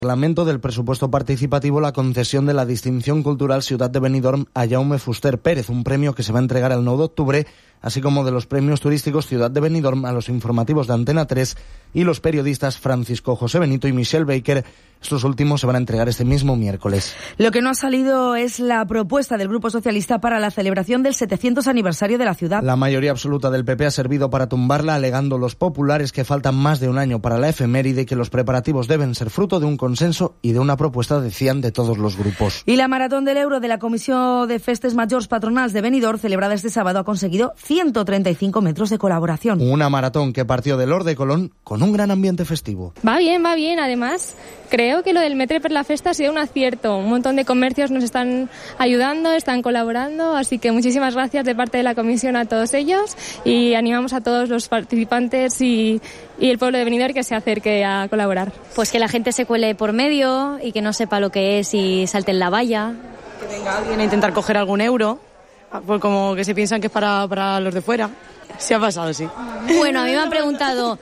Reglamento del presupuesto participativo la concesión de la distinción cultural Ciudad de Benidorm a Jaume Fuster Pérez, un premio que se va a entregar el 9 de octubre, así como de los premios turísticos Ciudad de Benidorm a los informativos de Antena 3 y los periodistas Francisco José Benito y Michelle Baker. Estos últimos se van a entregar este mismo miércoles. Lo que no ha salido es la propuesta del Grupo Socialista para la celebración del 700 aniversario de la ciudad. La mayoría absoluta del PP ha servido para tumbarla, alegando los populares que faltan más de un año para la efeméride y que los preparativos deben ser fruto de un consenso y de una propuesta, decían, de todos los grupos. Y la Maratón del Euro de la Comisión de Festes Majors Patronals de Benidorm, celebrada este sábado, ha conseguido 135 metros de colaboración. Una maratón que partió del Lord de Colón con un gran ambiente festivo. Va bien. Además, creo que lo del Metre per la Festa ha sido un acierto. Un montón de comercios nos están ayudando, están colaborando, así que muchísimas gracias de parte de la comisión a todos ellos y animamos a todos los participantes y el pueblo de Benidorm que se acerque a colaborar. Pues que la gente se cuele por medio y que no sepa lo que es y salte en la valla. Que venga alguien a intentar coger algún euro, pues como que se piensan que es para los de fuera. Sí ha pasado, sí. Bueno, a mí me han preguntado...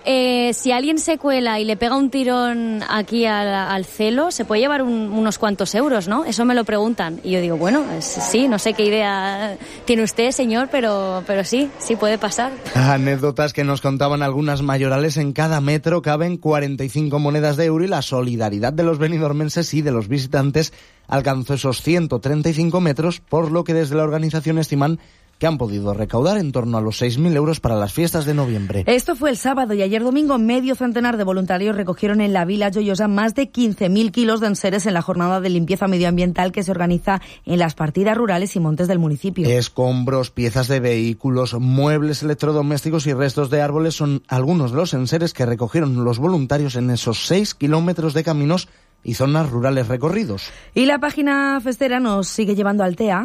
si alguien se cuela y le pega un tirón aquí al celo, se puede llevar unos cuantos euros, ¿no? Eso me lo preguntan. Y yo digo, bueno, sí, no sé qué idea tiene usted, señor, pero sí puede pasar. Anécdotas que nos contaban algunas mayorales. En cada metro caben 45 monedas de euro y la solidaridad de los benidormenses y de los visitantes alcanzó esos 135 metros, por lo que desde la organización estiman que han podido recaudar en torno a los 6.000 euros para las fiestas de noviembre. Esto fue el sábado y ayer domingo medio centenar de voluntarios recogieron en la Vila Joyosa más de 15.000 kilos de enseres en la jornada de limpieza medioambiental que se organiza en las partidas rurales y montes del municipio. Escombros, piezas de vehículos, muebles electrodomésticos y restos de árboles son algunos de los enseres que recogieron los voluntarios en esos 6 kilómetros de caminos y zonas rurales recorridos. Y la página festera nos sigue llevando al TEA.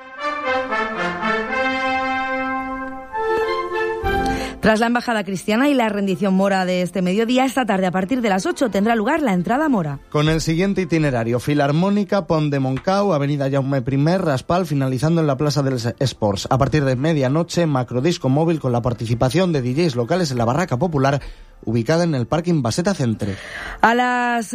Tras la embajada cristiana y la rendición mora de este mediodía, esta tarde a partir de las 8 tendrá lugar la entrada mora. Con el siguiente itinerario: Filarmónica, Pont de Montcau, Avenida Jaume I, Raspal, finalizando en la Plaza del Sports. A partir de medianoche, macrodisco móvil con la participación de DJs locales en la Barraca Popular, ubicada en el parking Baseta Centre. A las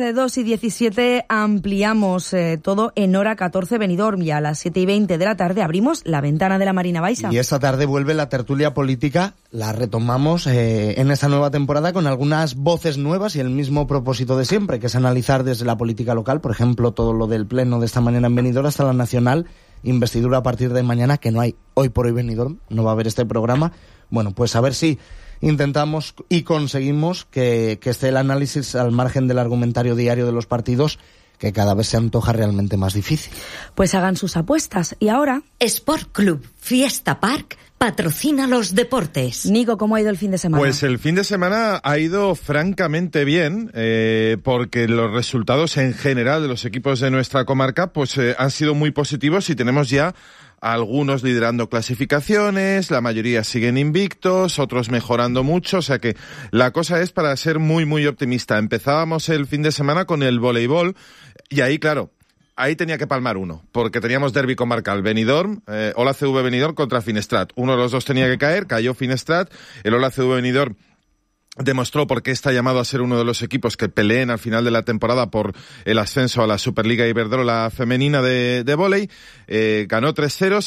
2:17 ampliamos todo en hora 14 Benidorm y a las 7:20 de la tarde abrimos la ventana de la Marina Baixa. Y esta tarde vuelve la tertulia política, la retomamos en esta nueva temporada con algunas voces nuevas y el mismo propósito de siempre, que es analizar desde la política local, por ejemplo, todo lo del pleno de esta mañana en Benidorm hasta la nacional, investidura a partir de mañana, que no hay hoy por hoy Benidorm, no va a haber este programa. Bueno, pues a ver si intentamos y conseguimos que esté el análisis al margen del argumentario diario de los partidos, que cada vez se antoja realmente más difícil. Pues hagan sus apuestas. Y ahora... Sport Club Fiesta Park patrocina los deportes. Nico, ¿cómo ha ido el fin de semana? Pues el fin de semana ha ido francamente bien, porque los resultados en general de los equipos de nuestra comarca pues han sido muy positivos y tenemos ya algunos liderando clasificaciones, la mayoría siguen invictos, otros mejorando mucho, o sea que la cosa es para ser muy, muy optimista. Empezábamos el fin de semana con el voleibol y ahí, claro, ahí tenía que palmar uno, porque teníamos derbi comarcal, Benidorm, Ola CV Benidorm contra Finestrat. Uno de los dos tenía que caer, cayó Finestrat, el Ola CV Benidorm demostró por qué está llamado a ser uno de los equipos que peleen al final de la temporada por el ascenso a la Superliga Iberdrola femenina de vóley. Ganó 3-0,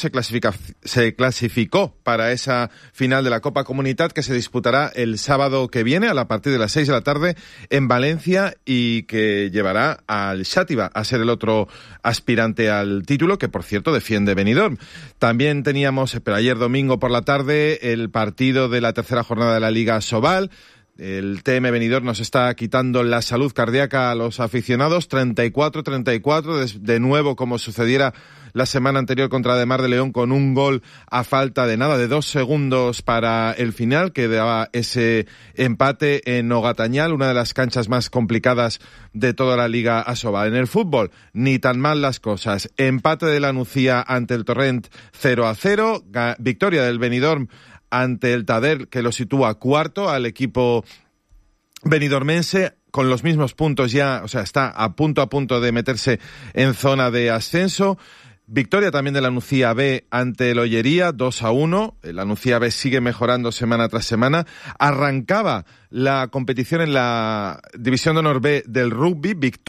se clasificó para esa final de la Copa Comunitat que se disputará el sábado que viene a partir de las 6 de la tarde en Valencia y que llevará al Xàtiva a ser el otro aspirante al título, que por cierto defiende Benidorm. También teníamos, pero ayer domingo por la tarde, el partido de la tercera jornada de la Liga Sobal. El TM Benidorm nos está quitando la salud cardíaca a los aficionados, 34-34, de nuevo como sucediera la semana anterior contra Ademar de León, con un gol a falta de nada, de 2 segundos para el final, que daba ese empate en Ogatañal, una de las canchas más complicadas de toda la Liga Asobal. En el fútbol, ni tan mal las cosas. Empate de la Nucía ante el Torrent 0-0, victoria del Benidorm ante el Tader, que lo sitúa cuarto al equipo benidormense, con los mismos puntos ya, o sea, está a punto de meterse en zona de ascenso. Victoria también de la Nucía B ante el Ollería, 2-1. La Nucía B sigue mejorando semana tras semana. Arrancaba la competición en la División de Honor B del rugby.